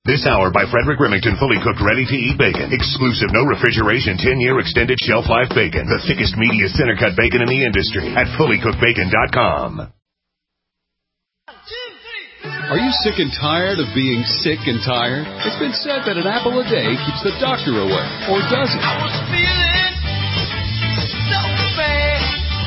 This hour by Frederick Remington, fully cooked, ready-to-eat bacon. Exclusive, no refrigeration, 10-year extended shelf life bacon. The thickest, meatiest, center-cut bacon in the industry at fullycookedbacon.com. Are you sick and tired of being sick and tired? It's been said that an apple a day keeps the doctor away. Or does it? I was feeling so bad.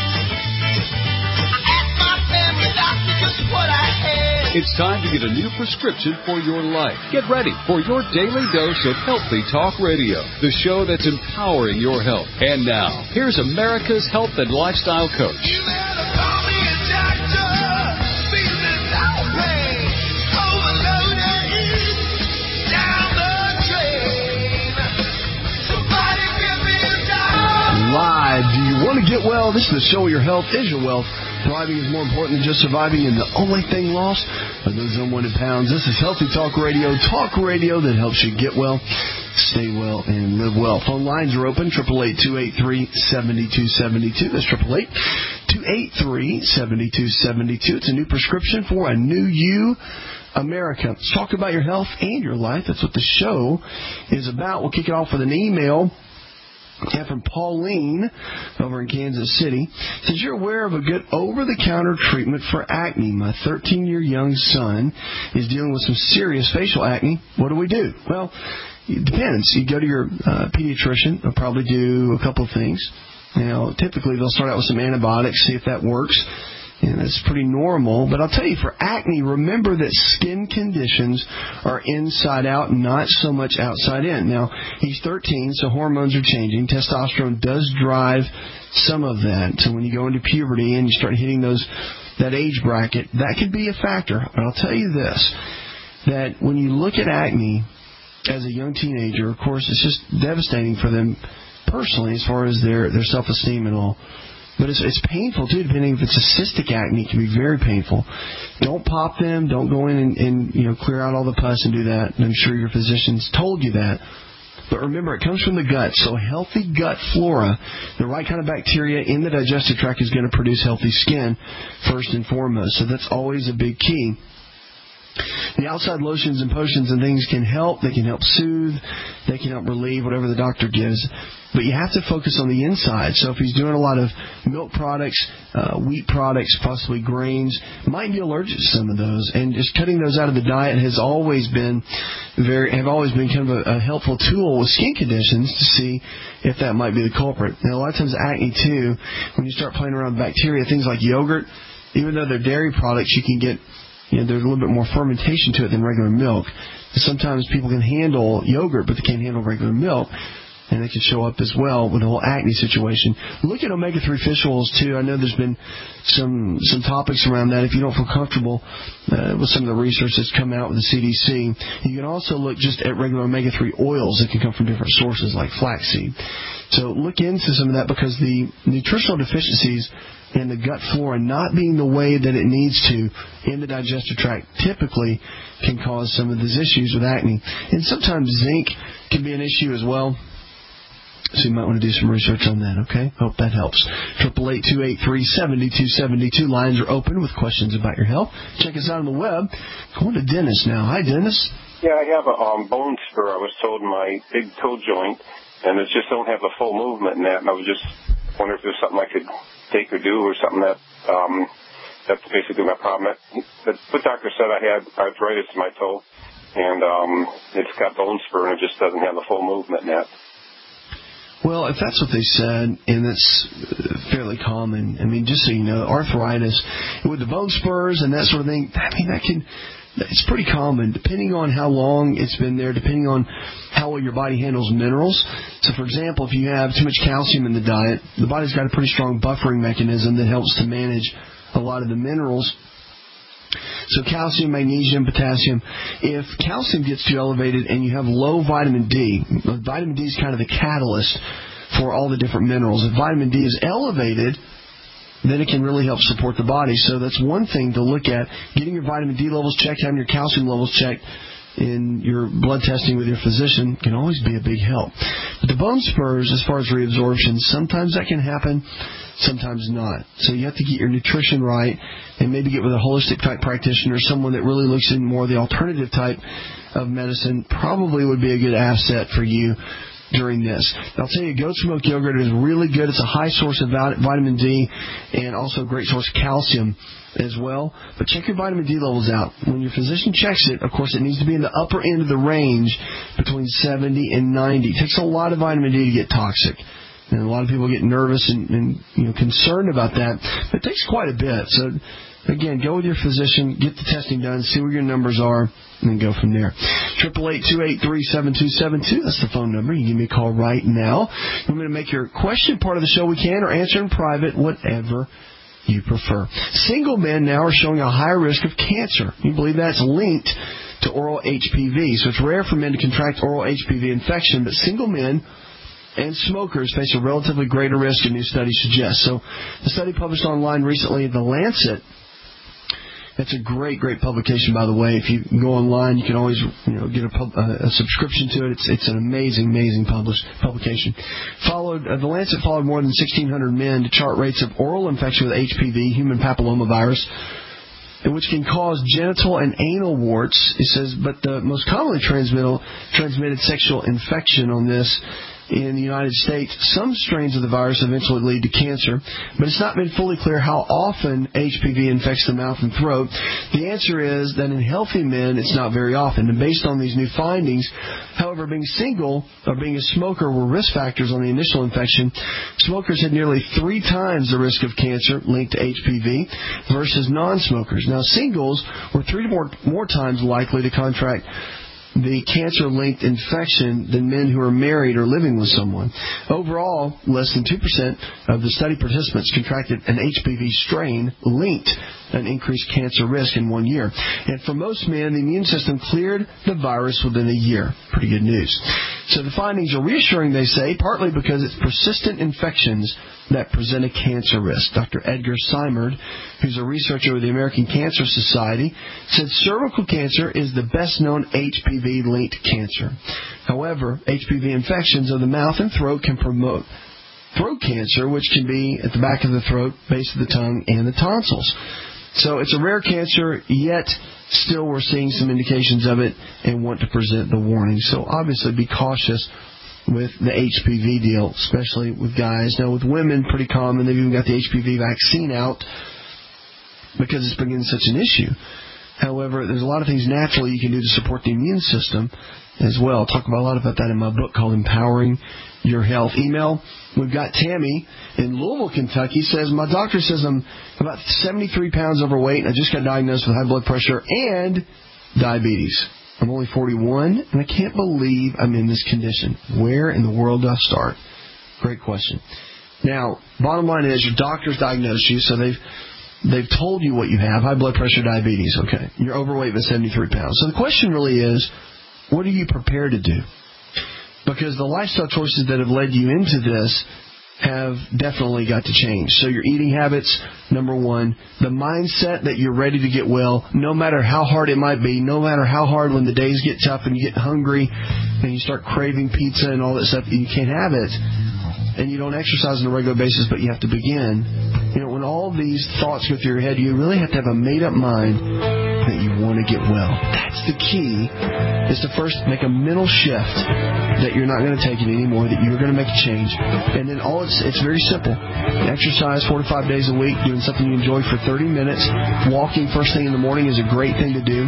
I asked my family doctor just what I had. It's time to get a new prescription for your life. Get ready for your daily dose of Healthy Talk Radio, the show that's empowering your health. And now, here's America's health and lifestyle coach. You better call me a doctor. Feeling so bad. Overloaded. Down the drain. Somebody give me a doctor. Live. Do you want to get well? This is the show where your health is your wealth. Thriving is more important than just surviving, and the only thing lost are those unwanted pounds. This is Healthy Talk Radio that helps you get well, stay well, and live well. Phone lines are open, 888-283-7272. That's 888-283-7272. It's a new prescription for a new you, America. Let's talk about your health and your life. That's what the show is about. We'll kick it off with an email. Yeah, from Pauline over in Kansas City. Says, you're aware of a good over-the-counter treatment for acne. My 13-year young son is dealing with some serious facial acne. What do we do? Well, it depends. You go to your pediatrician. They'll probably do a couple of things. Now, typically they'll start out with some antibiotics, see if that works. And that's pretty normal. But I'll tell you, for acne, remember that skin conditions are inside out, not so much outside in. Now, he's 13, so hormones are changing. Testosterone does drive some of that. So when you go into puberty and you start hitting that age bracket, that could be a factor. But I'll tell you this, that when you look at acne as a young teenager, of course, it's just devastating for them personally as far as their self-esteem and all. But it's painful, too, depending if it's a cystic acne. It can be very painful. Don't pop them. Don't go in and clear out all the pus and do that. And I'm sure your physician's told you that. But remember, it comes from the gut. So a healthy gut flora, the right kind of bacteria in the digestive tract is going to produce healthy skin first and foremost. So that's always a big key. The outside lotions and potions and things can help. They can help soothe. They can help relieve whatever the doctor gives. But you have to focus on the inside. So if he's doing a lot of milk products, wheat products, possibly grains, might be allergic to some of those. And just cutting those out of the diet has always been kind of a helpful tool with skin conditions to see if that might be the culprit. Now, a lot of times acne, too, when you start playing around with bacteria, things like yogurt, even though they're dairy products, you can get, there's a little bit more fermentation to it than regular milk. And sometimes people can handle yogurt, but they can't handle regular milk. And they can show up as well with the whole acne situation. Look at omega-3 fish oils, too. I know there's been some topics around that. If you don't feel comfortable with some of the research that's come out with the CDC, you can also look just at regular omega-3 oils that can come from different sources like flaxseed. So look into some of that, because the nutritional deficiencies and the gut flora not being the way that it needs to in the digestive tract typically can cause some of these issues with acne. And sometimes zinc can be an issue as well. So you might want to do some research on that, okay? Hope that helps. 888-283-7272. Lines are open with questions about your health. Check us out on the web. Going to Dennis now. Hi, Dennis. Yeah, I have a bone spur, I was told, in my big toe joint, and I just don't have a full movement in that. And I was just wondering if there's something I could take or do, or something that's basically my problem. The foot doctor said I had arthritis in my toe, and it's got bone spur, and it just doesn't have a full movement in that. Well, if that's what they said, and that's fairly common, I mean, just so you know, arthritis with the bone spurs and that sort of thing, I mean, it's pretty common, depending on how long it's been there, depending on how well your body handles minerals. So, for example, if you have too much calcium in the diet, the body's got a pretty strong buffering mechanism that helps to manage a lot of the minerals. So calcium, magnesium, potassium. If calcium gets too elevated and you have low vitamin D, vitamin D is kind of the catalyst for all the different minerals. If vitamin D is elevated, then it can really help support the body. So that's one thing to look at, getting your vitamin D levels checked, having your calcium levels checked in your blood testing with your physician can always be a big help. But the bone spurs, as far as reabsorption, sometimes that can happen, sometimes not. So you have to get your nutrition right and maybe get with a holistic type practitioner, someone that really looks in more the alternative type of medicine. Probably would be a good asset for you during this. I'll tell you, goat's milk yogurt is really good. It's a high source of vitamin D and also a great source of calcium as well. But check your vitamin D levels out. When your physician checks it, of course, it needs to be in the upper end of the range between 70 and 90. It takes a lot of vitamin D to get toxic. And a lot of people get nervous and concerned about that. But it takes quite a bit. So, again, go with your physician, get the testing done, see where your numbers are, and then go from there. 888-283-7272. That's the phone number. You can give me a call right now. I'm going to make your question part of the show we can, or answer in private, whatever you prefer. Single men now are showing a higher risk of cancer. You believe that's linked to oral HPV. So it's rare for men to contract oral HPV infection, but single men and smokers face a relatively greater risk, a new study suggests. So the study published online recently in The Lancet. It's a great publication, by the way. If you go online, you can always get a subscription to it. It's an amazing publication. The Lancet followed more than 1,600 men to chart rates of oral infection with HPV, human papillomavirus, which can cause genital and anal warts. It says, but the most commonly transmitted sexual infection on this in the United States, some strains of the virus eventually lead to cancer, but it's not been fully clear how often HPV infects the mouth and throat. The answer is that in healthy men, it's not very often. And based on these new findings, however, being single or being a smoker were risk factors on the initial infection. Smokers had nearly 3 times the risk of cancer linked to HPV versus non-smokers. Now, singles were 3 to more times likely to contract the cancer-linked infection than men who are married or living with someone. Overall, less than 2% of the study participants contracted an HPV strain linked an increased cancer risk in 1 year. And for most men, the immune system cleared the virus within a year. Pretty good news. So the findings are reassuring, they say, partly because it's persistent infections that present a cancer risk. Dr. Edgar Simard, who's a researcher with the American Cancer Society, said cervical cancer is the best-known HPV-linked cancer. However, HPV infections of the mouth and throat can promote throat cancer, which can be at the back of the throat, base of the tongue, and the tonsils. So it's a rare cancer, yet still we're seeing some indications of it and want to present the warning. So obviously be cautious with the HPV deal, especially with guys. Now with women, pretty common. They've even got the HPV vaccine out because it's becoming such an issue. However, there's a lot of things naturally you can do to support the immune system as well. I'll talk a lot about that in my book called Empowering Your Health. Email, we've got Tammy in Louisville, Kentucky, says, my doctor says I'm about 73 pounds overweight and I just got diagnosed with high blood pressure and diabetes. I'm only 41 and I can't believe I'm in this condition. Where in the world do I start? Great question. Now, bottom line is your doctor's diagnosed you, so they've told you what you have, high blood pressure, diabetes. Okay, you're overweight by 73 pounds. So the question really is, what are you prepared to do? Because the lifestyle choices that have led you into this have definitely got to change. So your eating habits, number one. The mindset that you're ready to get well, no matter how hard it might be, no matter how hard when the days get tough and you get hungry and you start craving pizza and all that stuff, and you can't have it, and you don't exercise on a regular basis, but you have to begin. When all these thoughts go through your head, you really have to have a made-up mind that you want to get well. That's the key, is to first make a mental shift that you're not going to take it anymore, that you're going to make a change. And then it's very simple. Exercise 4 to 5 days a week, doing something you enjoy for 30 minutes. Walking first thing in the morning is a great thing to do.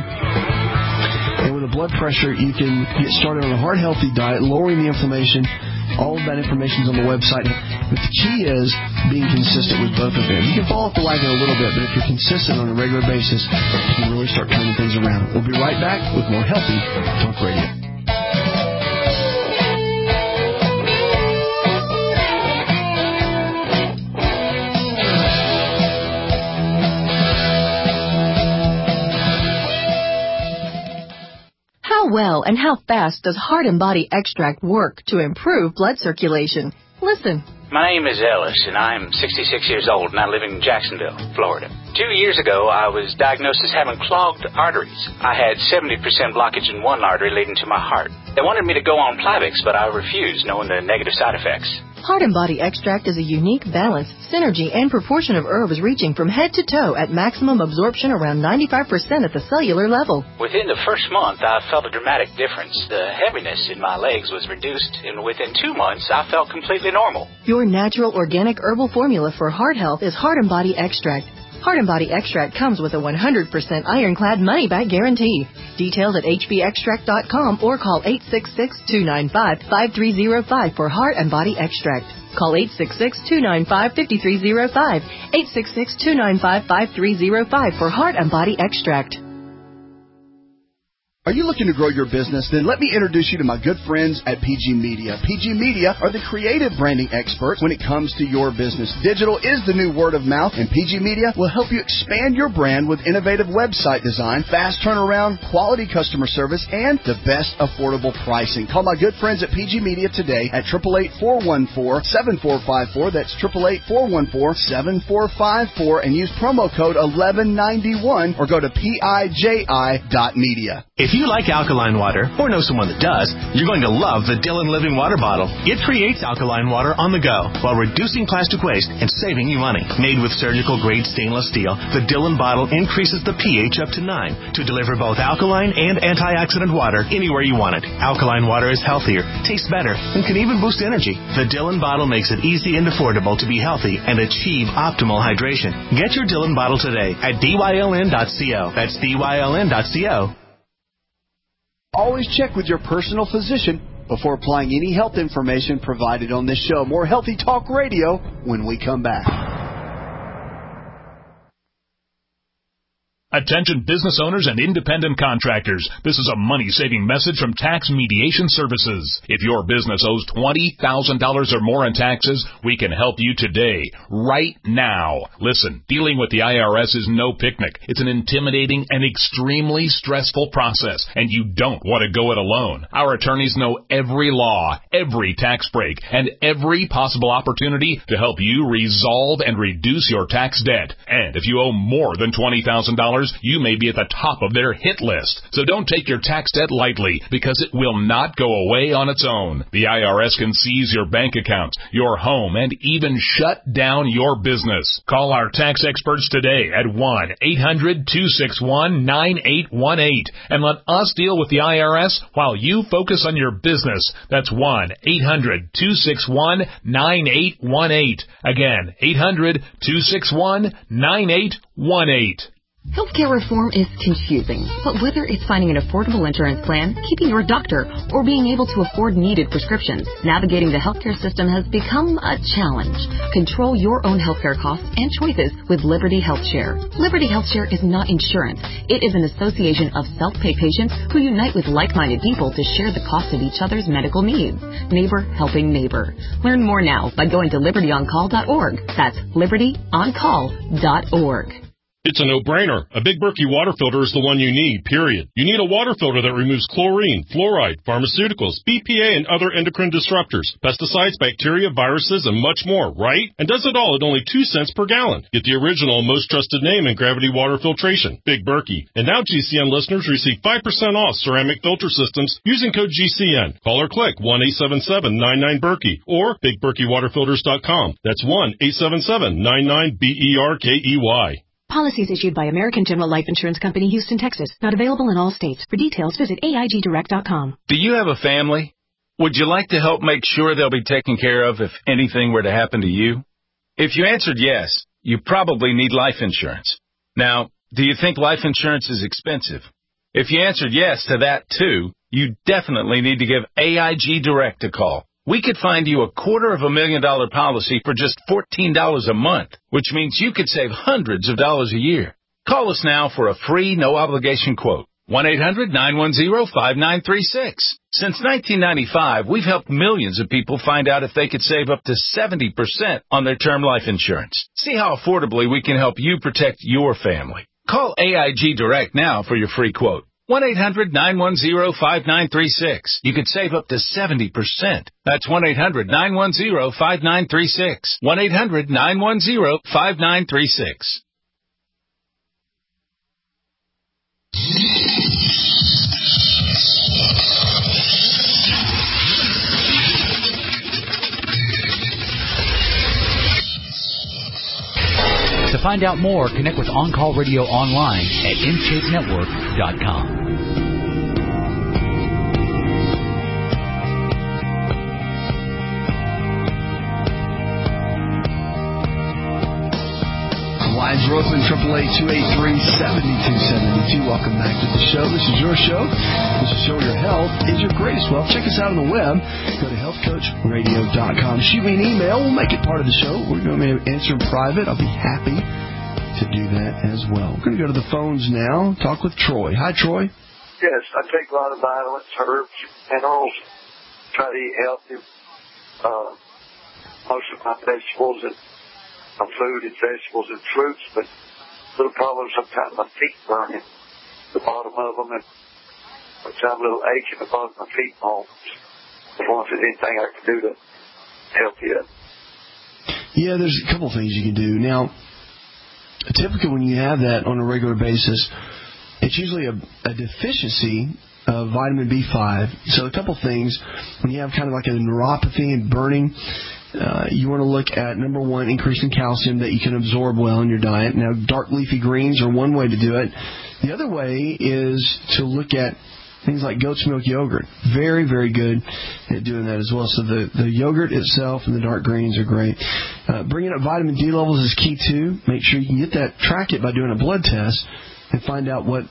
And with a blood pressure, you can get started on a heart healthy diet, lowering the inflammation. All of that information is on the website. But the key is being consistent with both of them. You can fall off the wagon a little bit, but if you're consistent on a regular basis, you can really start turning things around. We'll be right back with more Healthy Talk Radio. How well and how fast does Heart and Body Extract work to improve blood circulation? Listen. My name is Ellis, and I'm 66 years old, and I live in Jacksonville, Florida. 2 years ago, I was diagnosed as having clogged arteries. I had 70% blockage in one artery leading to my heart. They wanted me to go on Plavix, but I refused, knowing the negative side effects. Heart and Body Extract is a unique balance, synergy, and proportion of herbs reaching from head to toe at maximum absorption around 95% at the cellular level. Within the first month, I felt a dramatic difference. The heaviness in my legs was reduced, and within 2 months, I felt completely normal. Your natural organic herbal formula for heart health is Heart and Body Extract. Heart and Body Extract comes with a 100% ironclad money-back guarantee. Details at hbextract.com or call 866-295-5305 for Heart and Body Extract. Call 866-295-5305, 866-295-5305 for Heart and Body Extract. Are you looking to grow your business? Then let me introduce you to my good friends at PG Media. PG Media are the creative branding experts when it comes to your business. Digital is the new word of mouth, and PG Media will help you expand your brand with innovative website design, fast turnaround, quality customer service, and the best affordable pricing. Call my good friends at PG Media today at 888-414-7454. That's 888-414-7454, and use promo code 1191 or go to PIJI.media. If you like alkaline water, or know someone that does, you're going to love the Dillon Living Water Bottle. It creates alkaline water on the go while reducing plastic waste and saving you money. Made with surgical-grade stainless steel, the Dillon bottle increases the pH up to 9 to deliver both alkaline and antioxidant water anywhere you want it. Alkaline water is healthier, tastes better, and can even boost energy. The Dillon bottle makes it easy and affordable to be healthy and achieve optimal hydration. Get your Dillon bottle today at dyln.co. That's dyln.co. Always check with your personal physician before applying any health information provided on this show. More Healthy Talk Radio when we come back. Attention business owners and independent contractors. This is a money-saving message from Tax Mediation Services. If your business owes $20,000 or more in taxes, we can help you today, right now. Listen, dealing with the IRS is no picnic. It's an intimidating and extremely stressful process, and you don't want to go it alone. Our attorneys know every law, every tax break, and every possible opportunity to help you resolve and reduce your tax debt. And if you owe more than $20,000, you may be at the top of their hit list. So don't take your tax debt lightly, because it will not go away on its own. The IRS can seize your bank accounts, your home, and even shut down your business. Call our tax experts today at 1-800-261-9818 and let us deal with the IRS while you focus on your business. That's 1-800-261-9818. Again, 800-261-9818. Healthcare reform is confusing, but whether it's finding an affordable insurance plan, keeping your doctor, or being able to afford needed prescriptions, navigating the healthcare system has become a challenge. Control your own healthcare costs and choices with Liberty HealthShare. Liberty HealthShare is not insurance. It is an association of self-pay patients who unite with like-minded people to share the cost of each other's medical needs. Neighbor helping neighbor. Learn more now by going to libertyoncall.org. That's libertyoncall.org. It's a no-brainer. A Big Berkey water filter is the one you need, period. You need a water filter that removes chlorine, fluoride, pharmaceuticals, BPA, and other endocrine disruptors, pesticides, bacteria, viruses, and much more, right? And does it all at only 2 cents per gallon. Get the original, most trusted name in gravity water filtration, Big Berkey. And now GCN listeners receive 5% off ceramic filter systems using code GCN. Call or click 1-877-99-BERKEY or BigBerkeyWaterFilters.com. That's 1-877-99-BERKEY. Policies issued by American General Life Insurance Company, Houston, Texas. Not available in all states. For details, visit AIGDirect.com. Do you have a family? Would you like to help make sure they'll be taken care of if anything were to happen to you? If you answered yes, you probably need life insurance. Now, do you think life insurance is expensive? If you answered yes to that too, you definitely need to give AIG Direct a call. We could find you a $250,000 policy for just $14 a month, which means you could save hundreds of dollars a year. Call us now for a free, no-obligation quote. 1-800-910-5936. Since 1995, we've helped millions of people find out if they could save up to 70% on their term life insurance. See how affordably we can help you protect your family. Call AIG Direct now for your free quote. 1-800-910-5936. You could save up to 70%. That's 1-800-910-5936. 1-800-910-5936. To find out more, connect with On Call Radio online at InShapeNetwork.com. Lines are open, 888-283-7272. Welcome back to the show. This is your show. This is Show Your Health is Your Greatest Wealth. Check us out on the web. Go to healthcoachradio.com. Shoot me an email. We'll make it part of the show. We're going to answer in private. I'll be happy to do that as well. We're going to go to the phones now. Talk with Troy. Hi, Troy. Yes, I take a lot of vitamins, herbs, minerals. Try to eat healthy. Most of my vegetables and my food is vegetables and fruits, but little problem sometimes my feet burning, the bottom of them, and sometimes a little ache in the bottom of my feet. I wonder if there's anything I can do to help you. Yeah, there's a couple things you can do. Now, typically when you have that on a regular basis, it's usually a deficiency of vitamin B5. So a couple things, when you have kind of like a neuropathy and burning, you want to look at, number one, increasing calcium that you can absorb well in your diet. Now, dark leafy greens are one way to do it. The other way is to look at things like goat's milk yogurt. Very, very good at doing that as well. So the yogurt itself and the dark greens are great. Bringing up vitamin D levels is key, too. Make sure you can get that, track it by doing a blood test and find out what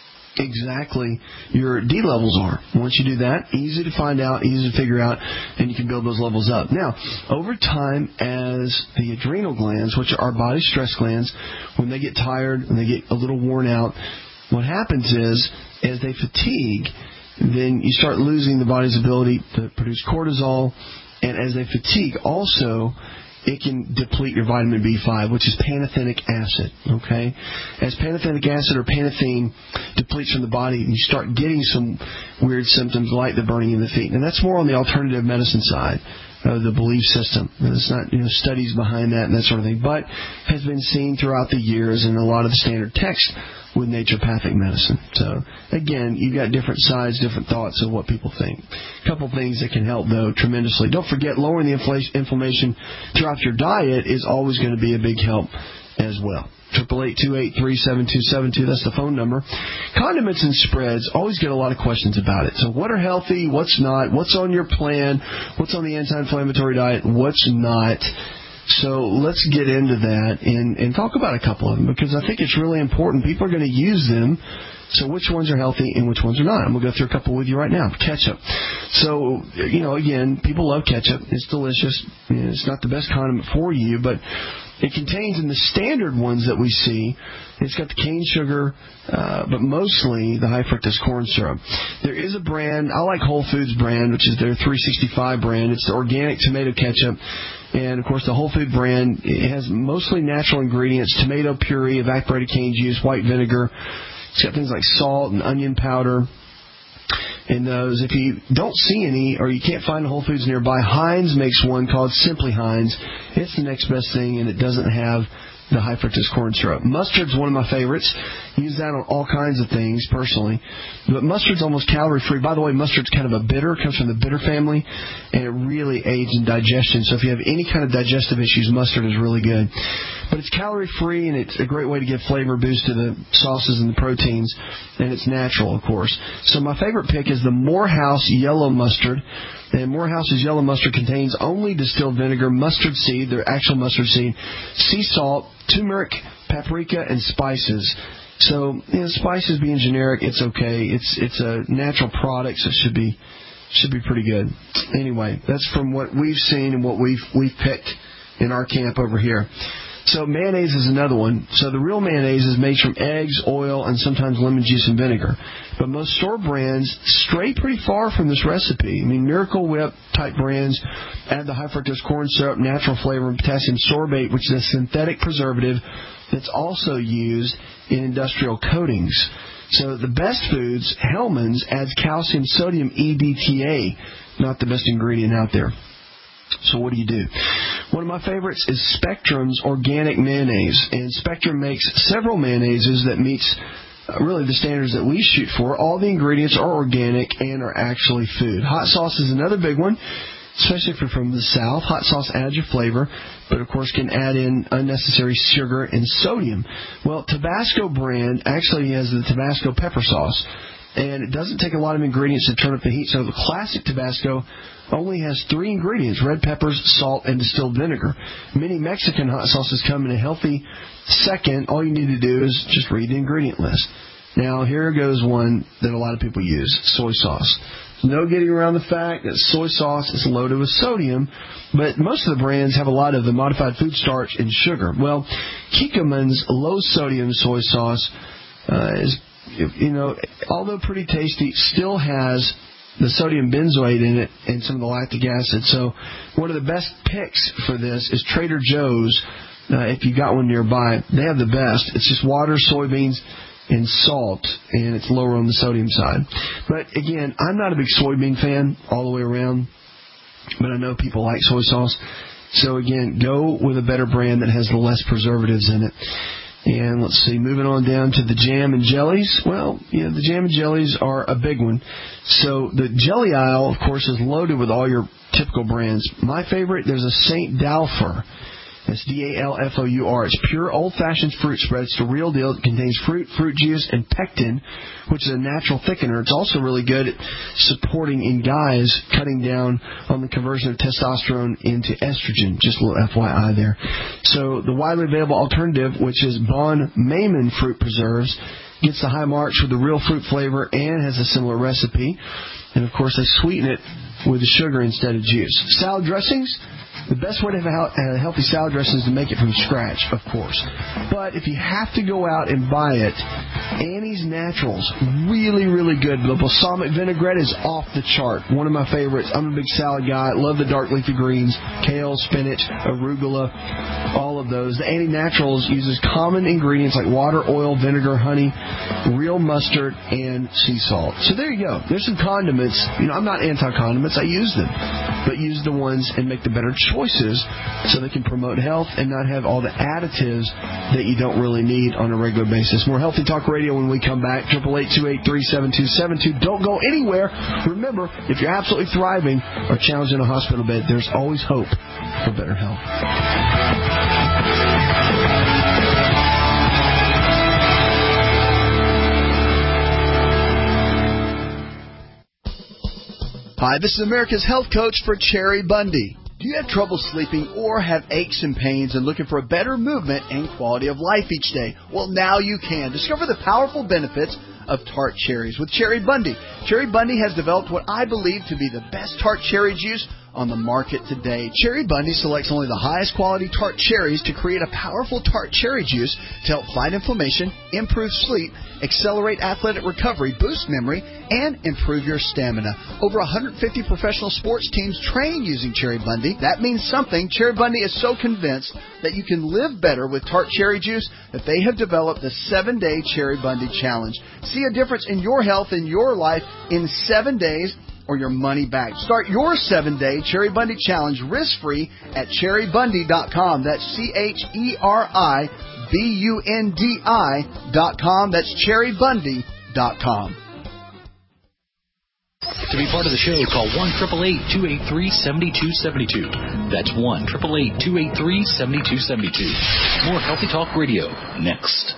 exactly your D levels are. Once you do that, easy to find out, easy to figure out, and you can build those levels up. Now, over time, as the adrenal glands, which are our body's stress glands, when they get tired and they get a little worn out, what happens is, as they fatigue, then you start losing the body's ability to produce cortisol, and as they fatigue, also, it can deplete your vitamin B5, which is pantothenic acid, okay? As pantothenic acid or panathine depletes from the body, you start getting some weird symptoms like the burning in the feet. And that's more on the alternative medicine side of the belief system. There's not studies behind that and that sort of thing, but has been seen throughout the years in a lot of the standard text with naturopathic medicine. So, again, you've got different sides, different thoughts of what people think. A couple things that can help, though, tremendously. Don't forget, lowering the inflammation throughout your diet is always going to be a big help as well. 888-283-7272, that's the phone number. Condiments and spreads, always get a lot of questions about it. So what are healthy, what's not, what's on your plan, what's on the anti-inflammatory diet, what's not. So let's get into that and talk about a couple of them, because I think it's really important. People are going to use them. So which ones are healthy and which ones are not? I'm going to go through a couple with you right now. Ketchup. So, again, people love ketchup. It's delicious. It's not the best condiment for you, but it contains, in the standard ones that we see, it's got the cane sugar, but mostly the high fructose corn syrup. There is a brand, I like Whole Foods brand, which is their 365 brand. It's the organic tomato ketchup. And, of course, the Whole Food brand, it has mostly natural ingredients, tomato puree, evaporated cane juice, white vinegar. It's got things like salt and onion powder. And those, if you don't see any or you can't find Whole Foods nearby, Heinz makes one called Simply Heinz. It's the next best thing, and it doesn't have the high fructose corn syrup. Mustard's one of my favorites. Use that on all kinds of things, personally. But mustard's almost calorie-free. By the way, mustard's kind of a bitter. It comes from the bitter family, and it really aids in digestion. So if you have any kind of digestive issues, mustard is really good. But it's calorie-free, and it's a great way to give flavor boost to the sauces and the proteins, and it's natural, of course. So my favorite pick is the Morehouse Yellow Mustard. And Morehouse's yellow mustard contains only distilled vinegar, mustard seed, their actual mustard seed, sea salt, turmeric, paprika, and spices. So, spices being generic, it's okay. It's a natural product, so it should be pretty good. Anyway, that's from what we've seen and what we've picked in our camp over here. So mayonnaise is another one. So the real mayonnaise is made from eggs, oil, and sometimes lemon juice and vinegar. But most store brands stray pretty far from this recipe. I mean, Miracle Whip type brands add the high fructose corn syrup, natural flavor, and potassium sorbate, which is a synthetic preservative that's also used in industrial coatings. So the best foods, Hellmann's adds calcium sodium EDTA, not the best ingredient out there. So what do you do? One of my favorites is Spectrum's organic mayonnaise, and Spectrum makes several mayonnaises that meets really the standards that we shoot for. All the ingredients are organic and are actually food. Hot sauce is another big one, especially if you're from the South. Hot sauce adds your flavor, but of course can add in unnecessary sugar and sodium. Well, Tabasco brand actually has the Tabasco pepper sauce, and it doesn't take a lot of ingredients to turn up the heat. So the classic Tabasco only has 3 ingredients: red peppers, salt, and distilled vinegar. Many Mexican hot sauces come in a healthy second. All you need to do is just read the ingredient list. Now, here goes one that a lot of people use: soy sauce. No getting around the fact that soy sauce is loaded with sodium, but most of the brands have a lot of the modified food starch and sugar. Well, Kikkoman's low-sodium soy sauce is, although pretty tasty, still has the sodium benzoate in it and some of the lactic acid. So one of the best picks for this is Trader Joe's. If you got one nearby, they have the best. It's just water, soybeans, and salt, and it's lower on the sodium side. But again, I'm not a big soybean fan all the way around, but I know people like soy sauce. So again, go with a better brand that has the less preservatives in it. And let's see, moving on down to the jam and jellies. Well, the jam and jellies are a big one. So the jelly aisle, of course, is loaded with all your typical brands. My favorite, there's a St. Dalfour. That's Dalfour. It's pure old-fashioned fruit spread. It's the real deal. It contains fruit juice, and pectin, which is a natural thickener. It's also really good at supporting in guys, cutting down on the conversion of testosterone into estrogen. Just a little FYI there. So the widely available alternative, which is Bon Maimon fruit preserves, gets the high marks with the real fruit flavor and has a similar recipe. And, of course, they sweeten it with sugar instead of juice. Salad dressings. The best way to have a healthy salad dressing is to make it from scratch, of course. But if you have to go out and buy it, Annie's Naturals, really, really good. The balsamic vinaigrette is off the chart. One of my favorites. I'm a big salad guy. Love the dark leafy greens, kale, spinach, arugula, all of those. The Annie Naturals uses common ingredients like water, oil, vinegar, honey, real mustard, and sea salt. So there you go. There's some condiments. I'm not anti-condiments. I use them. But use the ones and make the better choices so they can promote health and not have all the additives that you don't really need on a regular basis. More Healthy Talk Radio when we come back. 888-283-7272. Don't go anywhere. Remember, if you're absolutely thriving or challenged in a hospital bed, there's always hope for better health. Hi, this is America's Health Coach for Cherry Bundy. Do you have trouble sleeping or have aches and pains and looking for a better movement and quality of life each day? Well, now you can. Discover the powerful benefits of tart cherries with Cherry Bundy. Cherry Bundy has developed what I believe to be the best tart cherry juice on the market today. Cherry Bundy selects only the highest quality tart cherries to create a powerful tart cherry juice to help fight inflammation, improve sleep, accelerate athletic recovery, boost memory, and improve your stamina. Over 150 professional sports teams train using Cherry Bundy. That means something. Cherry Bundy is so convinced that you can live better with tart cherry juice that they have developed the 7-Day Cherry Bundy Challenge. See a difference in your health and your life in 7 days or your money back. Start your 7-Day Cherry Bundy Challenge risk-free at cherrybundy.com. That's CHERIBUNDI.com. That's cherrybundy.com. To be part of the show, call 1-888-283-7272. That's 1-888-283-7272. More Healthy Talk Radio next.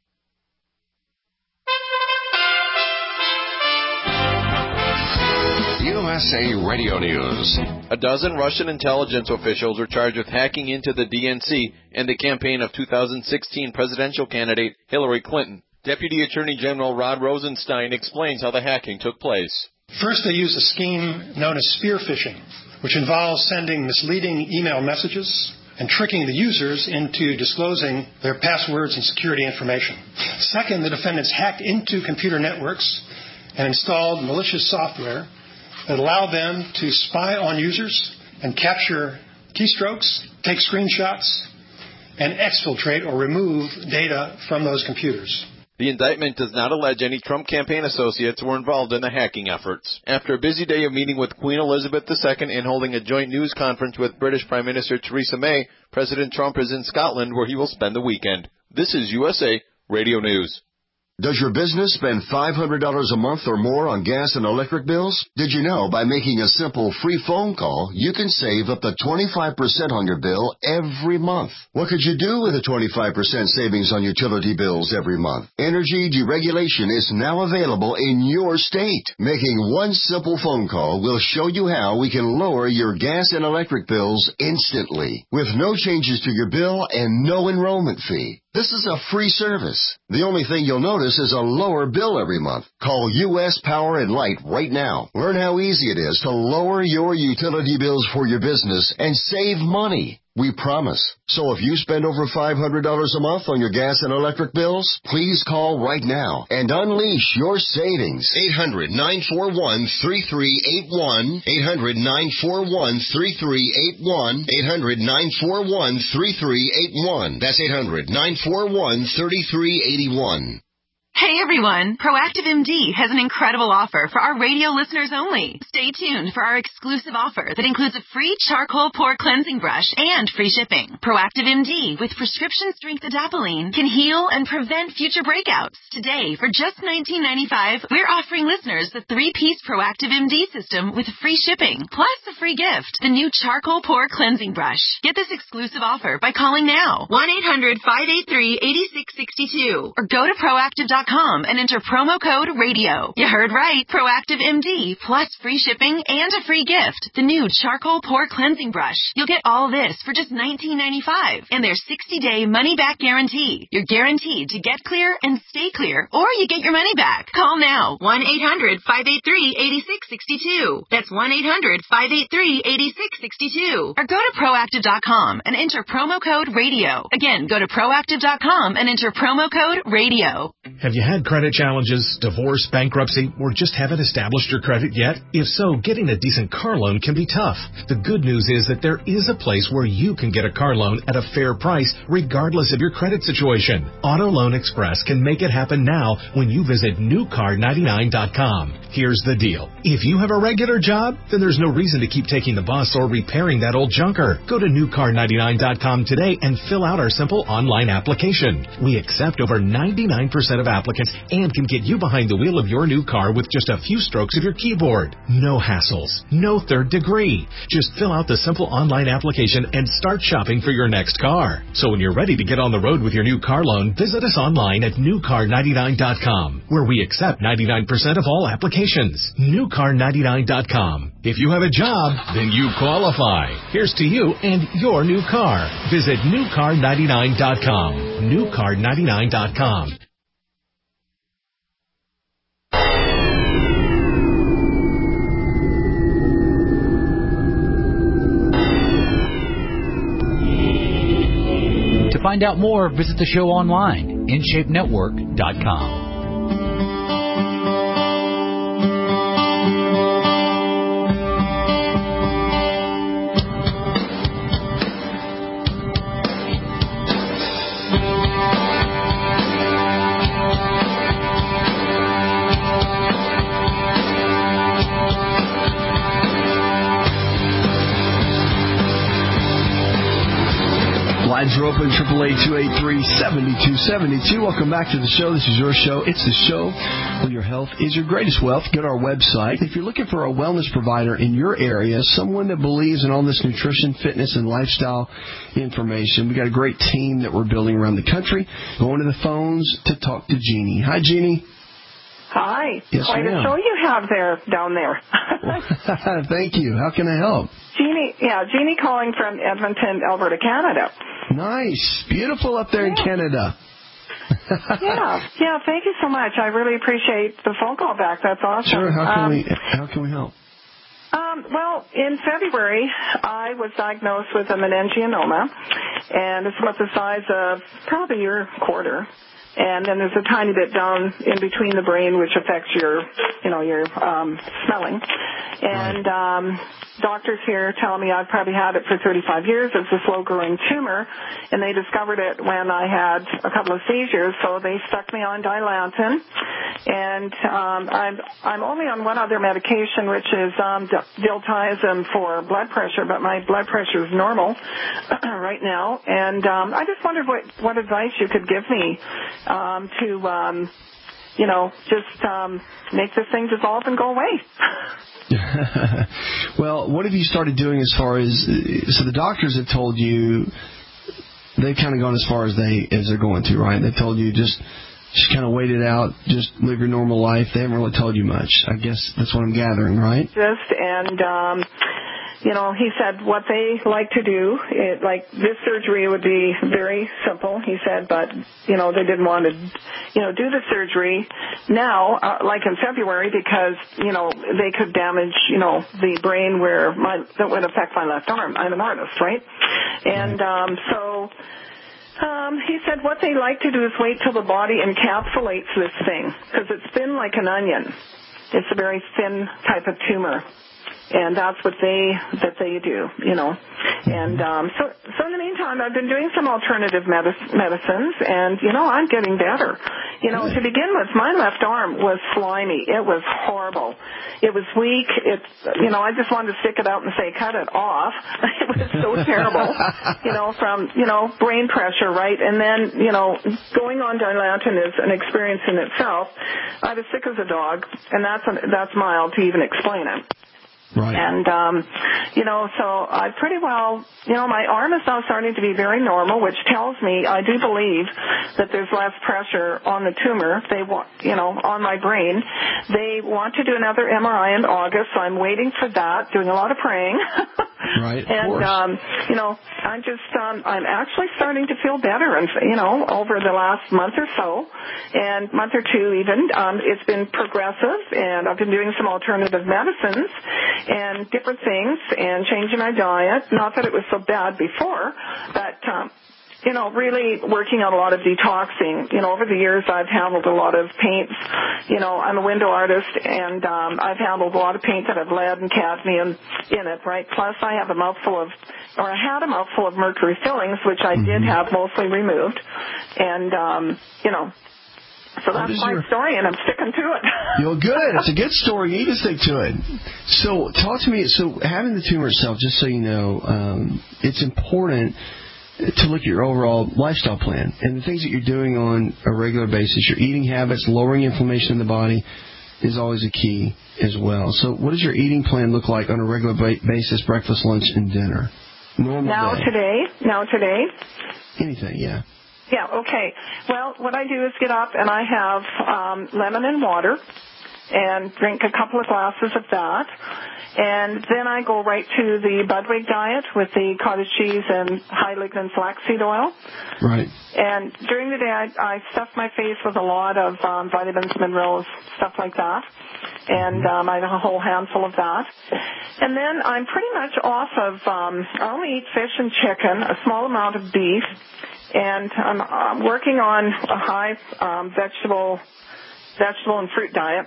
USA Radio News. A dozen Russian intelligence officials are charged with hacking into the DNC and the campaign of 2016 presidential candidate Hillary Clinton. Deputy Attorney General Rod Rosenstein explains how the hacking took place. First, they used a scheme known as spear phishing, which involves sending misleading email messages and tricking the users into disclosing their passwords and security information. Second, the defendants hacked into computer networks and installed malicious software that allowed them to spy on users and capture keystrokes, take screenshots, and exfiltrate or remove data from those computers. The indictment does not allege any Trump campaign associates were involved in the hacking efforts. After a busy day of meeting with Queen Elizabeth II and holding a joint news conference with British Prime Minister Theresa May, President Trump is in Scotland where he will spend the weekend. This is USA Radio News. Does your business spend $500 a month or more on gas and electric bills? Did you know by making a simple free phone call, you can save up to 25% on your bill every month? What could you do with a 25% savings on utility bills every month? Energy deregulation is now available in your state. Making one simple phone call will show you how we can lower your gas and electric bills instantly, with no changes to your bill and no enrollment fee. This is a free service. The only thing you'll notice is a lower bill every month. Call U.S. Power and Light right now. Learn how easy it is to lower your utility bills for your business and save money. We promise. So if you spend over $500 a month on your gas and electric bills, please call right now and unleash your savings. 800-941-3381. 800-941-3381. 800-941-3381. That's 800-941-3381. Hey everyone, Proactive MD has an incredible offer for our radio listeners only. Stay tuned for our exclusive offer that includes a free charcoal pore cleansing brush and free shipping. Proactive MD with prescription strength adapalene can heal and prevent future breakouts. Today, for just $19.95, we're offering listeners the 3-piece Proactive MD system with free shipping, plus a free gift, the new charcoal pore cleansing brush. Get this exclusive offer by calling now, 1-800-583-8662, or go to proactive.com and enter promo code RADIO. You heard right. Proactive MD plus free shipping and a free gift. The new charcoal pore cleansing brush. You'll get all this for just $19.95 and their 60-day money-back guarantee. You're guaranteed to get clear and stay clear, or you get your money back. Call now. 1-800-583-8662. That's 1-800-583-8662. Or go to proactive.com and enter promo code RADIO. Again, go to proactive.com and enter promo code RADIO. Have you had credit challenges, divorce, bankruptcy, or just haven't established your credit yet? If so, getting a decent car loan can be tough. The good news is that there is a place where you can get a car loan at a fair price, regardless of your credit situation. Auto Loan Express can make it happen now when you visit newcar99.com. Here's the deal. If you have a regular job, then there's no reason to keep taking the bus or repairing that old junker. Go to newcar99.com today and fill out our simple online application. We accept over 99% of applicants and can get you behind the wheel of your new car with just a few strokes of your keyboard. No hassles, no third degree. Just fill out the simple online application and start shopping for your next car. So when you're ready to get on the road with your new car loan, visit us online at newcar99.com, where we accept 99% of all applications. newcar99.com. If you have a job, then you qualify. Here's to you and your new car. Visit newcar99.com. newcar99.com. To find out more, visit the show online, InShapeNetwork.com. Lines are open, 888-283-7272. Welcome back to the show. This is your show. It's the show where your health is your greatest wealth. Go to our website. If you're looking for a wellness provider in your area, someone that believes in all this nutrition, fitness, and lifestyle information, we got a great team that we're building around the country. Going to the phones to talk to Jeannie. Hi, Jeannie. Hi. Yes, Quite a show you have down there. Thank you. How can I help? Jeannie calling from Edmonton, Alberta, Canada. Nice. Beautiful up there in Canada. Yeah, thank you so much. I really appreciate the phone call back. That's awesome. Sure. How can we help? Well, in February, I was diagnosed with a meningioma, and it's about the size of probably your quarter. And then there's a tiny bit down in between the brain, which affects your smelling. And doctors here tell me I've probably had it for 35 years. It's a slow-growing tumor, and they discovered it when I had a couple of seizures, so they stuck me on Dilantin. And I'm only on one other medication, which is diltiazem for blood pressure, but my blood pressure is normal right now. And I just wondered what advice you could give me to just make this thing dissolve and go away. Well, what have you started doing as far as, so the doctors have told you, they've kind of gone as far as they're going to, right? They told you just kind of wait it out, just live your normal life. They haven't really told you much. I guess that's what I'm gathering, right? He said what they like to do, like this surgery would be very simple, he said, but, they didn't want to, do the surgery now, like in February, because, they could damage, the brain that would affect my left arm. I'm an artist, right? And he said what they like to do is wait till the body encapsulates this thing, because it's thin like an onion. It's a very thin type of tumor. And that's what they do, And so in the meantime, I've been doing some alternative medicines, and, I'm getting better. To begin with, my left arm was slimy. It was horrible. It was weak. I just wanted to stick it out and say, cut it off. It was so terrible, from, brain pressure, right? And then, going on Dilantin is an experience in itself. I was sick as a dog, and that's mild to even explain it. Right. And, so I pretty well, my arm is now starting to be very normal, which tells me I do believe that there's less pressure on the tumor. They want, on my brain. They want to do another MRI in August, so I'm waiting for that, doing a lot of praying. Right, and, I'm actually starting to feel better, and, over the last month or so, and month or two even, it's been progressive, and I've been doing some alternative medicines and different things and changing my diet. Not that it was so bad before, but, really working on a lot of detoxing. Over the years I've handled a lot of paints. I'm a window artist, and I've handled a lot of paint that have lead and cadmium in it, right? Plus I had a mouthful of mercury fillings, which I did have mostly removed. And, so that's my story, and I'm sticking to it. You're good. It's a good story. You need to stick to it. So talk to me. So having the tumor itself, just so you know, it's important to look at your overall lifestyle plan and the things that you're doing on a regular basis. Your eating habits, lowering inflammation in the body is always a key as well. So what does your eating plan look like on a regular basis, breakfast, lunch, and dinner? Normal day. Now today? Anything, yeah. Yeah, okay. Well, what I do is get up and I have lemon and water and drink a couple of glasses of that. And then I go right to the Budwig diet with the cottage cheese and high lignin flaxseed oil. Right. And during the day, I stuff my face with a lot of vitamins, minerals, stuff like that. And I have a whole handful of that. And then I'm pretty much off of, I only eat fish and chicken, a small amount of beef. And I'm working on a high vegetable and fruit diet.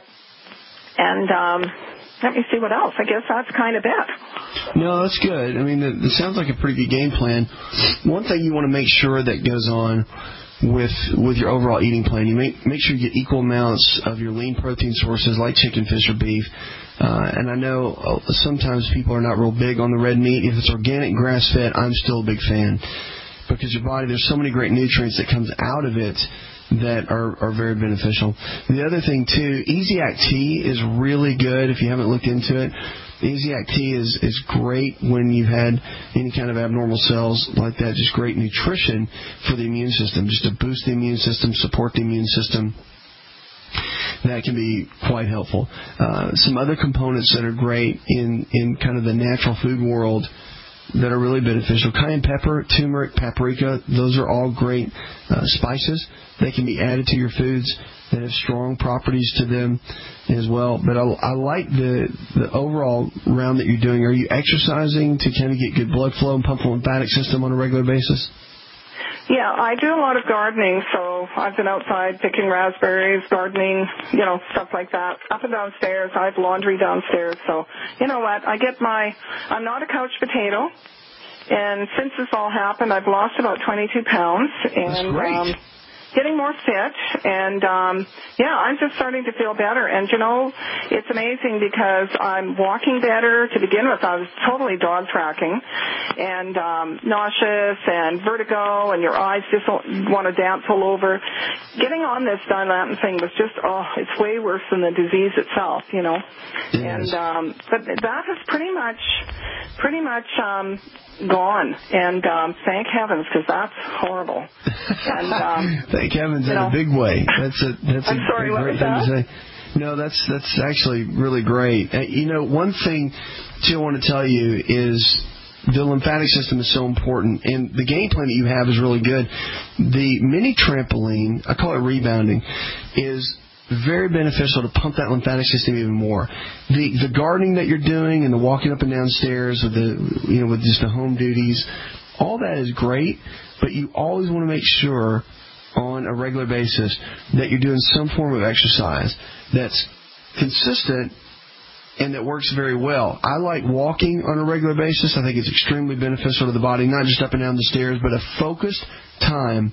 And let me see what else. I guess that's kind of it. No, that's good. I mean, it sounds like a pretty good game plan. One thing you want to make sure that goes on with your overall eating plan, you make sure you get equal amounts of your lean protein sources like chicken, fish, or beef. And I know sometimes people are not real big on the red meat. If it's organic, grass-fed, I'm still a big fan. Because your body, there's so many great nutrients that comes out of it that are very beneficial. The other thing, too, Easy Act Tea is really good if you haven't looked into it. Easy Act Tea is great when you've had any kind of abnormal cells like that. Just great nutrition for the immune system, just to boost the immune system, support the immune system. That can be quite helpful. Some other components that are great in kind of the natural food world that are really beneficial. Cayenne pepper, turmeric, paprika, those are all great spices. They can be added to your foods that have strong properties to them as well. But I like the overall round that you're doing. Are you exercising to kind of get good blood flow and pump the lymphatic system on a regular basis? Yeah, I do a lot of gardening, so I've been outside picking raspberries, gardening, stuff like that. Up and downstairs, I have laundry downstairs, so you know what? I'm not a couch potato, and since this all happened, I've lost about 22 pounds, and that's great. Getting more fit, and I'm just starting to feel better. And it's amazing because I'm walking better. To begin with, I was totally dog tracking, and nauseous and vertigo, and your eyes just want to dance all over. Getting on this Dilantin thing was just it's way worse than the disease itself, Yes. And but that has pretty much gone, and thank heavens, because that's horrible. And thank heavens in a big way. That's a great thing to say. No, that's actually really great. One thing too I want to tell you is the lymphatic system is so important, and the game plan that you have is really good. The mini trampoline, I call it rebounding, is very beneficial to pump that lymphatic system even more. The gardening that you're doing and the walking up and down stairs with with just the home duties, all that is great, but you always want to make sure on a regular basis that you're doing some form of exercise that's consistent and that works very well. I like walking on a regular basis. I think it's extremely beneficial to the body, not just up and down the stairs, but a focused time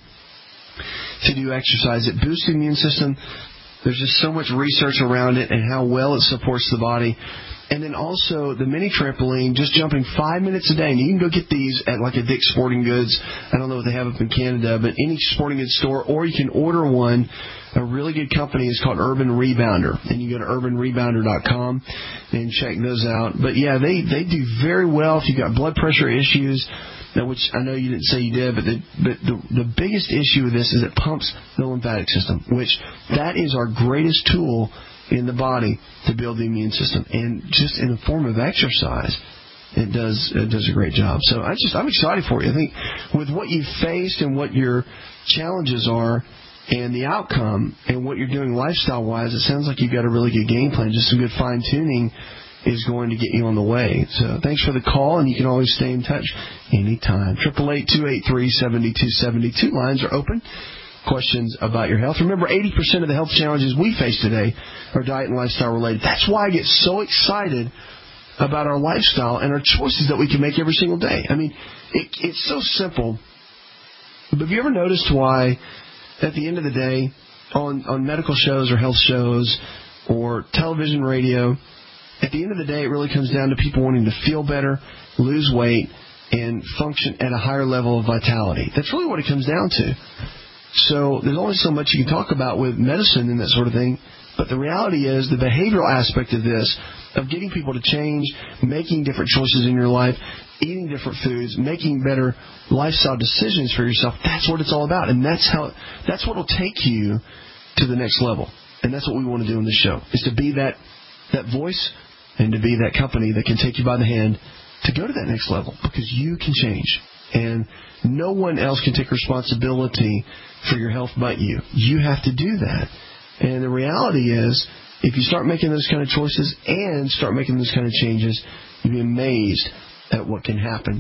to do exercise. It boosts the immune system. There's just so much research around it and how well it supports the body. And then also the mini trampoline, just jumping 5 minutes a day. And you can go get these at like a Dick's Sporting Goods. I don't know what they have up in Canada, but any sporting goods store, or you can order one. A really good company is called Urban Rebounder, and you go to urbanrebounder.com and check those out. But yeah, they do very well if you've got blood pressure issues. Now, which I know you didn't say you did, but the biggest issue with this is it pumps the lymphatic system, which that is our greatest tool in the body to build the immune system. And just in the form of exercise, it does a great job. So I'm excited for you. I think with what you've faced and what your challenges are and the outcome and what you're doing lifestyle-wise, it sounds like you've got a really good game plan. Just some good fine-tuning is going to get you on the way. So thanks for the call, and you can always stay in touch anytime. 888-283-7272. Lines are open. Questions about your health. Remember, 80% of the health challenges we face today are diet and lifestyle related. That's why I get so excited about our lifestyle and our choices that we can make every single day. I mean, it's so simple. But have you ever noticed why, at the end of the day, on medical shows or health shows or television, radio, at the end of the day, it really comes down to people wanting to feel better, lose weight, and function at a higher level of vitality. That's really what it comes down to. So there's only so much you can talk about with medicine and that sort of thing, but the reality is the behavioral aspect of this, of getting people to change, making different choices in your life, eating different foods, making better lifestyle decisions for yourself, that's what it's all about. And that's what will take you to the next level. And that's what we want to do in this show, is to be that voice and to be that company that can take you by the hand to go to that next level, because you can change. And no one else can take responsibility for your health but you. You have to do that. And the reality is, if you start making those kind of choices and start making those kind of changes, you'll be amazed at what can happen.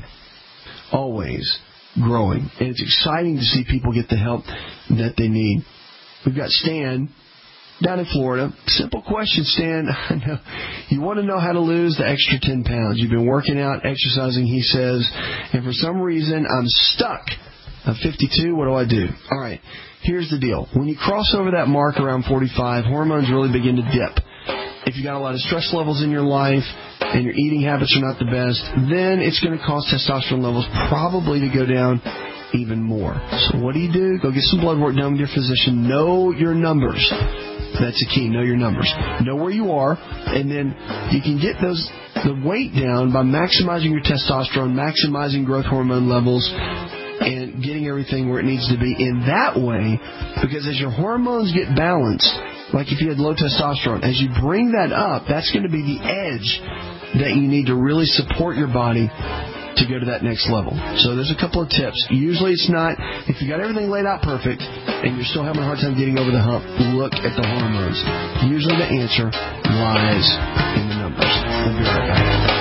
Always growing. And it's exciting to see people get the help that they need. We've got Stan down in Florida. Simple question, Stan. I know you want to know how to lose the extra 10 pounds. You've been working out, exercising, he says, and for some reason I'm stuck. I'm 52. What do I do? All right. Here's the deal. When you cross over that mark around 45, hormones really begin to dip. If you got a lot of stress levels in your life and your eating habits are not the best, then it's going to cause testosterone levels probably to go down even more. So what do? Go get some blood work done with your physician. Know your numbers. That's the key. Know your numbers. Know where you are, and then you can get the weight down by maximizing your testosterone, maximizing growth hormone levels, and getting everything where it needs to be in that way, because as your hormones get balanced, like if you had low testosterone, as you bring that up, that's going to be the edge that you need to really support your body to go to that next level. So there's a couple of tips. Usually it's not, if you got everything laid out perfect and you're still having a hard time getting over the hump, look at the hormones. Usually the answer lies in the numbers. We'll be right back.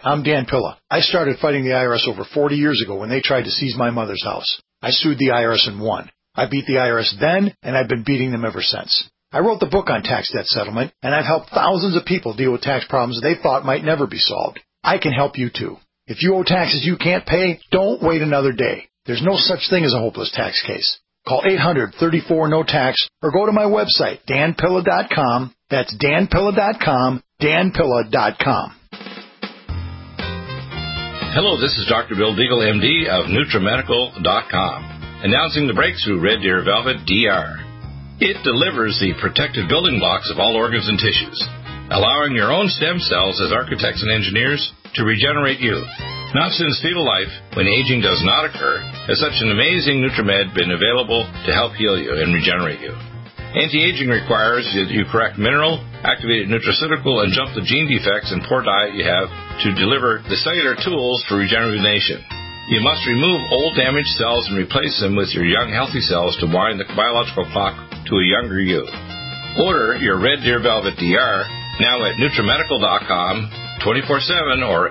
I'm Dan Pilla. I started fighting the IRS over 40 years ago when they tried to seize my mother's house. I sued the IRS and won. I beat the IRS then, and I've been beating them ever since. I wrote the book on tax debt settlement, and I've helped thousands of people deal with tax problems they thought might never be solved. I can help you too. If you owe taxes you can't pay, don't wait another day. There's no such thing as a hopeless tax case. Call 800-34-NO-TAX or go to my website, danpilla.com. That's danpilla.com, danpilla.com. Hello, this is Dr. Bill Deagle, MD of NutriMedical.com, announcing the breakthrough Red Deer Velvet DR. It delivers the protective building blocks of all organs and tissues, allowing your own stem cells as architects and engineers to regenerate you. Not since fetal life, when aging does not occur, has such an amazing NutriMed been available to help heal you and regenerate you. Anti-aging requires that you correct mineral, activated nutraceutical, and jump the gene defects and poor diet you have to deliver the cellular tools for rejuvenation. You must remove old damaged cells and replace them with your young healthy cells to wind the biological clock to a younger you. Order your Red Deer Velvet DR now at NutriMedical.com 24/7 or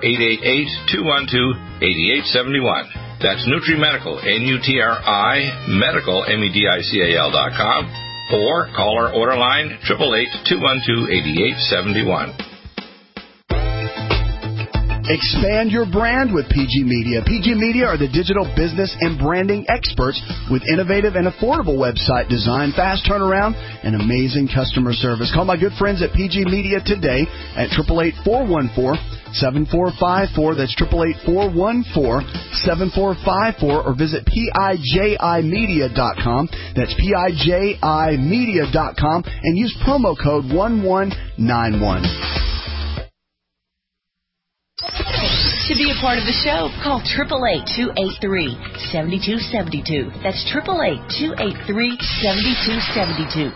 888-212-8871. That's NutriMedical, N-U-T-R-I, medical, MEDICAL.com, or call our order line 888-212-8871. Expand your brand with PG Media. PG Media are the digital business and branding experts with innovative and affordable website design, fast turnaround, and amazing customer service. Call my good friends at PG Media today at 888-414-7454. That's 888-414-7454, or visit PIJImedia.com. That's PIJImedia.com, and use promo code 1191. To be a part of the show, call 888-283-7272. That's 888-283-7272.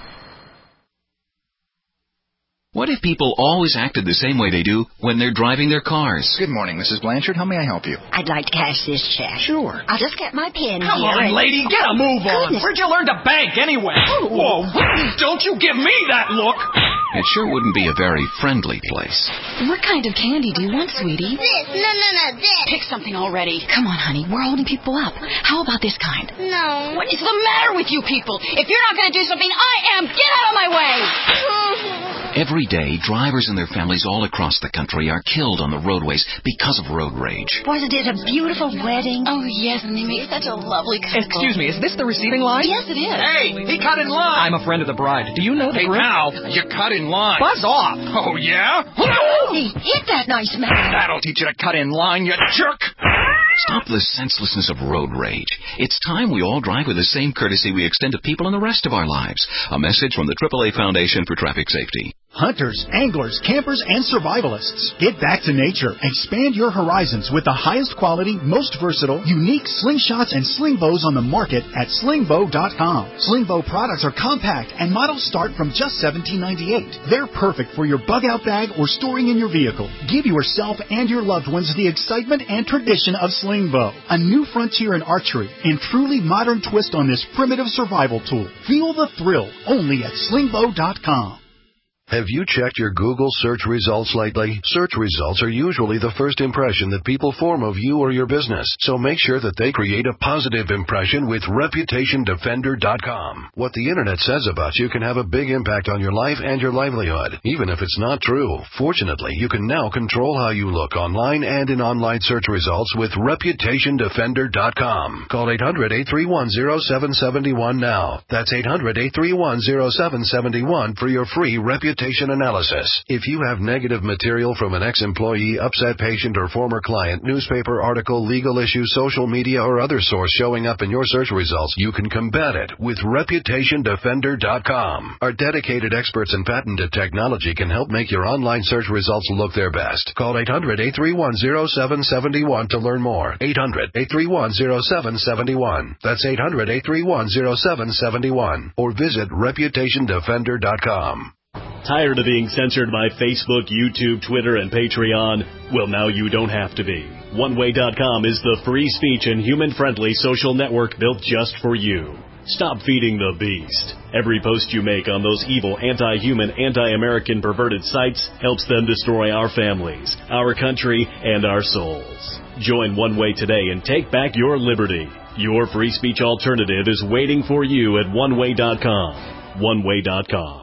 What if people always acted the same way they do when they're driving their cars? Good morning, Mrs. Blanchard. How may I help you? I'd like to cash this check. Sure. I'll just get my pen Come here. on, lady, get a move on. Goodness. Where'd you learn to bank anyway? Whoa, don't you give me that look. It sure wouldn't be a very friendly place. What kind of candy do you want, sweetie? This. No, this. Pick something already. Come on, honey. We're holding people up. How about this kind? No. What is the matter with you people? If you're not going to do something, I am. Get out of my way! Every day, drivers and their families all across the country are killed on the roadways because of road rage. Wasn't it a beautiful wedding? Oh, yes, and they make such a lovely couple. Excuse me, is this the receiving line? Yes, it is. Hey, he cut in line. I'm a friend of the bride. Do you know the group? Hey, now, you cut in line. Buzz off. Oh, yeah? He hit that nice man. That'll teach you to cut in line, you jerk. Stop the senselessness of road rage. It's time we all drive with the same courtesy we extend to people in the rest of our lives. A message from the AAA Foundation for Traffic Safety. Hunters, anglers, campers, and survivalists. Get back to nature. Expand your horizons with the highest quality, most versatile, unique slingshots and sling bows on the market at slingbow.com. Slingbow products are compact and models start from just $17.98. They're perfect for your bug-out bag or storing in your vehicle. Give yourself and your loved ones the excitement and tradition of Slingbow, a new frontier in archery and truly modern twist on this primitive survival tool. Feel the thrill only at slingbow.com. Have you checked your Google search results lately? Search results are usually the first impression that people form of you or your business, so make sure that they create a positive impression with ReputationDefender.com. What the Internet says about you can have a big impact on your life and your livelihood, even if it's not true. Fortunately, you can now control how you look online and in online search results with ReputationDefender.com. Call 800-831-0771 now. That's 800-831-0771 for your free reputation analysis. If you have negative material from an ex-employee, upset patient, or former client, newspaper article, legal issue, social media, or other source showing up in your search results, you can combat it with ReputationDefender.com. Our dedicated experts in patented technology can help make your online search results look their best. Call 800-831-0771 to learn more. 800-831-0771. That's 800-831-0771. Or visit ReputationDefender.com. Tired of being censored by Facebook, YouTube, Twitter, and Patreon? Well, now you don't have to be. OneWay.com is the free speech and human-friendly social network built just for you. Stop feeding the beast. Every post you make on those evil, anti-human, anti-American, perverted sites helps them destroy our families, our country, and our souls. Join One Way today and take back your liberty. Your free speech alternative is waiting for you at oneway.com. Oneway.com.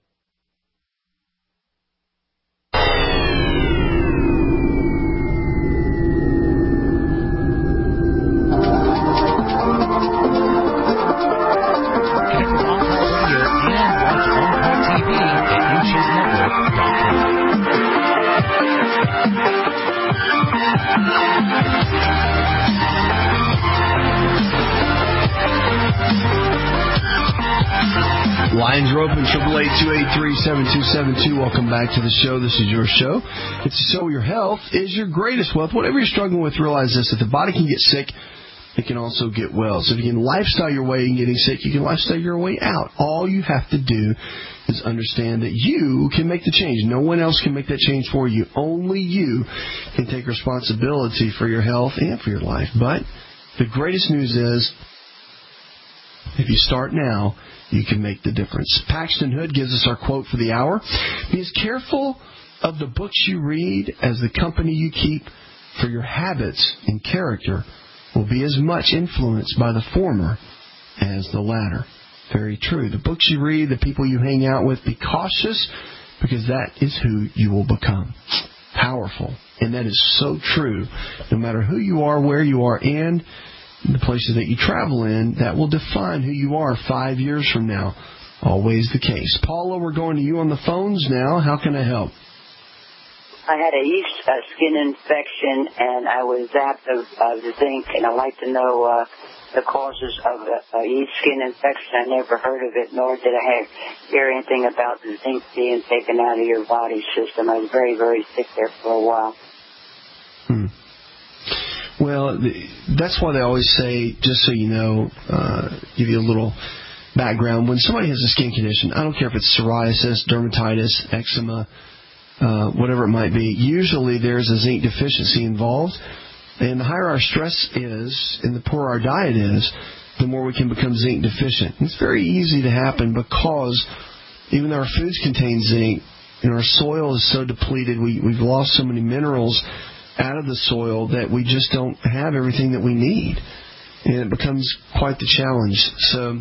Lines are open, 888-283-7272. Welcome back to the show. This is your show. It's a show where your health is your greatest wealth. Whatever you're struggling with, realize this. If the body can get sick, it can also get well. So if you can lifestyle your way in getting sick, you can lifestyle your way out. All you have to do is understand that you can make the change. No one else can make that change for you. Only you can take responsibility for your health and for your life. But the greatest news is, if you start now, you can make the difference. Paxton Hood gives us our quote for the hour. Be as careful of the books you read as the company you keep, for your habits and character will be as much influenced by the former as the latter. Very true. The books you read, the people you hang out with, be cautious, because that is who you will become. Powerful. And that is so true. No matter who you are, where you are, and the places that you travel in, that will define who you are 5 years from now. Always the case. Paula, we're going to you on the phones now. How can I help? I had a yeast skin infection, and I was zapped of the zinc, and I'd like to know the causes of a yeast skin infection. I never heard of it, nor did I hear anything about the zinc being taken out of your body system. I was very, very sick there for a while. Well, that's why they always say, just so you know, give you a little background. When somebody has a skin condition, I don't care if it's psoriasis, dermatitis, eczema, whatever it might be, usually there's a zinc deficiency involved. And the higher our stress is and the poorer our diet is, the more we can become zinc deficient. It's very easy to happen because even though our foods contain zinc, and our soil is so depleted, we've lost so many minerals out of the soil that we just don't have everything that we need. And it becomes quite the challenge. So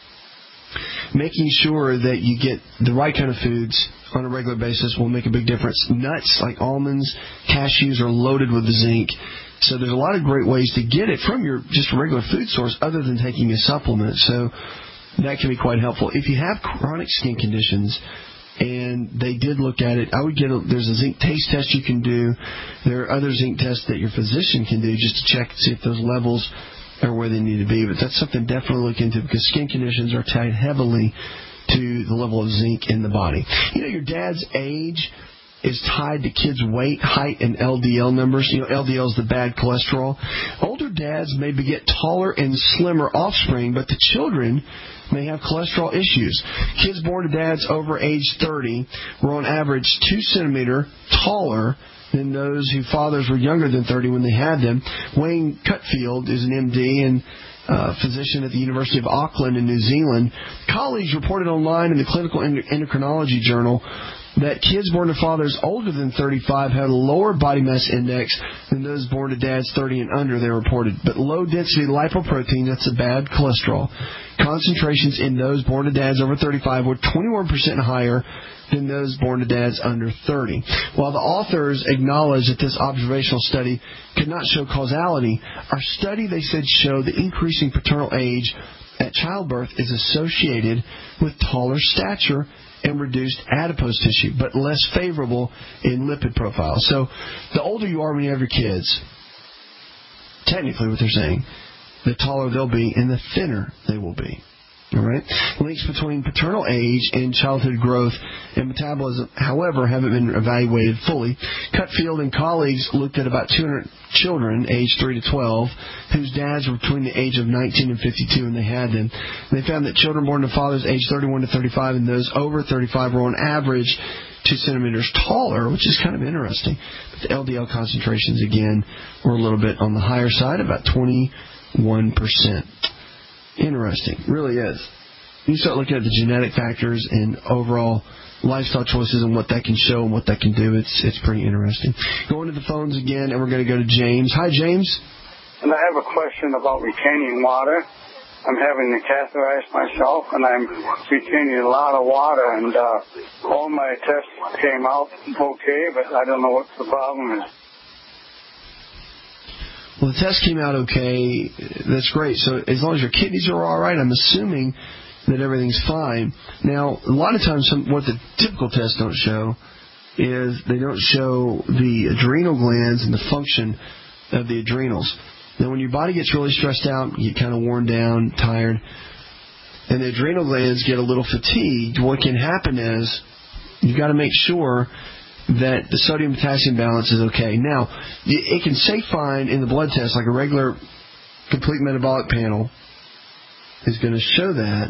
making sure that you get the right kind of foods on a regular basis will make a big difference. Nuts like almonds, cashews are loaded with the zinc. So there's a lot of great ways to get it from your just regular food source other than taking a supplement. So that can be quite helpful. If you have chronic skin conditions, and they did look at it, I would there's a zinc taste test you can do. There are other zinc tests that your physician can do just to check and see if those levels are where they need to be. But that's something definitely to look into, because skin conditions are tied heavily to the level of zinc in the body. You know, your dad's age is tied to kids' weight, height, and LDL numbers. You know, LDL is the bad cholesterol. Older dads may beget taller and slimmer offspring, but the children may have cholesterol issues. Kids born to dads over age 30 were on average 2 centimeters taller than those whose fathers were younger than 30 when they had them. Wayne Cutfield is an MD and physician at the University of Auckland in New Zealand. Colleagues reported online in the Clinical Endocrinology Journal that kids born to fathers older than 35 had a lower body mass index than those born to dads 30 and under, they reported. But low-density lipoprotein, that's a bad cholesterol, concentrations in those born to dads over 35 were 21% higher than those born to dads under 30. While the authors acknowledged that this observational study could not show causality, our study, they said, showed the increasing paternal age at childbirth is associated with taller stature and reduced adipose tissue, but less favorable in lipid profile. So the older you are when you have your kids, technically what they're saying, the taller they'll be and the thinner they will be. All right? Links between paternal age and childhood growth and metabolism, however, haven't been evaluated fully. Cutfield and colleagues looked at about 200 children aged 3 to 12 whose dads were between the age of 19 and 52 when they had them. They found that children born to fathers aged 31 to 35 and those over 35 were on average 2 centimeters taller, which is kind of interesting. But the LDL concentrations, again, were a little bit on the higher side, about 21%. Interesting. Really is. You start looking at the genetic factors and overall lifestyle choices and what that can show and what that can do. It's pretty interesting. Going to the phones again, and we're going to go to James. Hi, James. And I have a question about retaining water. I'm having to catheterize myself, and I'm retaining a lot of water, and all my tests came out okay, but I don't know what the problem is. Well, the test came out okay. That's great. So as long as your kidneys are all right, I'm assuming that everything's fine. Now, a lot of times what the typical tests don't show is they don't show the adrenal glands and the function of the adrenals. Now, when your body gets really stressed out, you get kind of worn down, tired, and the adrenal glands get a little fatigued, what can happen is you've got to make sure that the sodium-potassium balance is okay. Now, it can say fine in the blood test, like a regular complete metabolic panel is going to show that,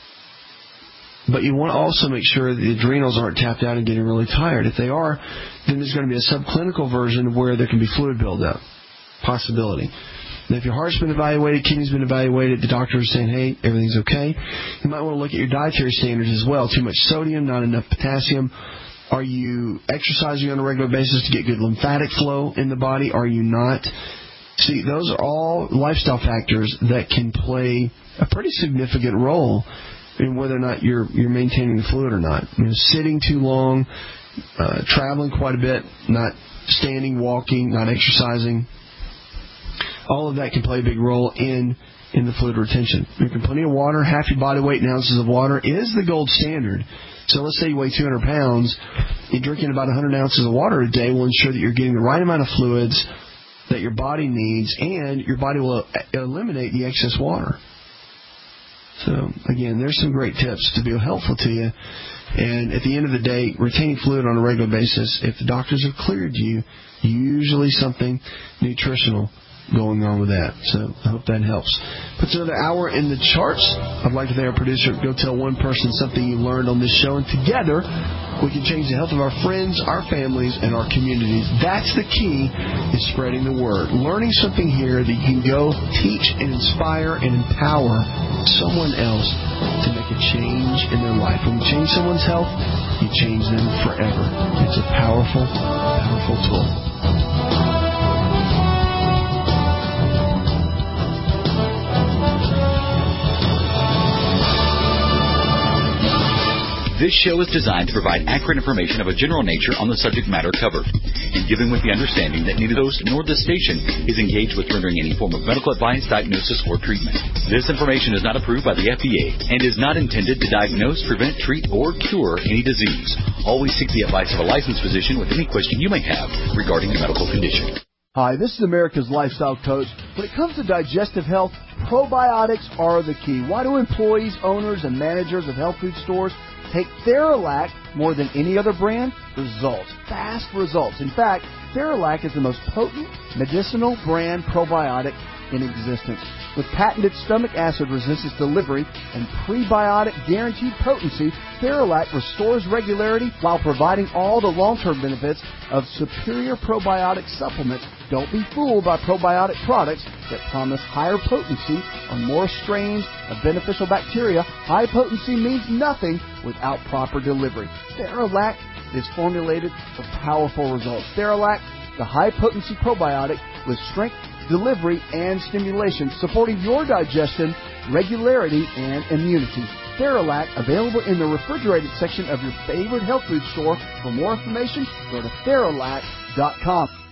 but you want to also make sure that the adrenals aren't tapped out and getting really tired. If they are, then there's going to be a subclinical version of where there can be fluid buildup. Possibility. Now, if your heart's been evaluated, kidney's been evaluated, the doctor is saying, hey, everything's okay, you might want to look at your dietary standards as well. Too much sodium, not enough potassium. Are you exercising on a regular basis to get good lymphatic flow in the body? Are you not? See, those are all lifestyle factors that can play a pretty significant role in whether or not you're maintaining the fluid or not. Sitting too long, traveling quite a bit, not standing, walking, not exercising. All of that can play a big role in the fluid retention. Drinking plenty of water, half your body weight in ounces of water is the gold standard. So let's say you weigh 200 pounds, you're drinking about 100 ounces of water a day will ensure that you're getting the right amount of fluids that your body needs, and your body will eliminate the excess water. So, again, there's some great tips to be helpful to you. And at the end of the day, retaining fluid on a regular basis, if the doctors have cleared you, usually something nutritional going on with that. So I hope that helps. Puts another hour in the charts. I'd like to thank our producer. Go tell one person something you learned on this show, and together we can change the health of our friends, our families, and our communities. That's the key, is spreading the word. Learning something here that you can go teach and inspire and empower someone else to make a change in their life. When you change someone's health, you change them forever. It's a powerful, powerful tool. This show is designed to provide accurate information of a general nature on the subject matter covered, and given with the understanding that neither the host nor the station is engaged with rendering any form of medical advice, diagnosis, or treatment. This information is not approved by the FDA and is not intended to diagnose, prevent, treat, or cure any disease. Always seek the advice of a licensed physician with any question you may have regarding a medical condition. Hi, this is America's Lifestyle Coach. When it comes to digestive health, probiotics are the key. Why do employees, owners, and managers of health food stores take Theralac more than any other brand? Results. Fast results. In fact, Theralac is the most potent medicinal brand probiotic in existence. With patented stomach acid resistance delivery and prebiotic guaranteed potency, Theralac restores regularity while providing all the long-term benefits of superior probiotic supplements. Don't be fooled by probiotic products that promise higher potency on more strains of beneficial bacteria. High potency means nothing without proper delivery. Theralac is formulated for powerful results. Theralac, the high-potency probiotic with strength, delivery, and stimulation, supporting your digestion, regularity, and immunity. Theralac, available in the refrigerated section of your favorite health food store. For more information, go to Theralac.com.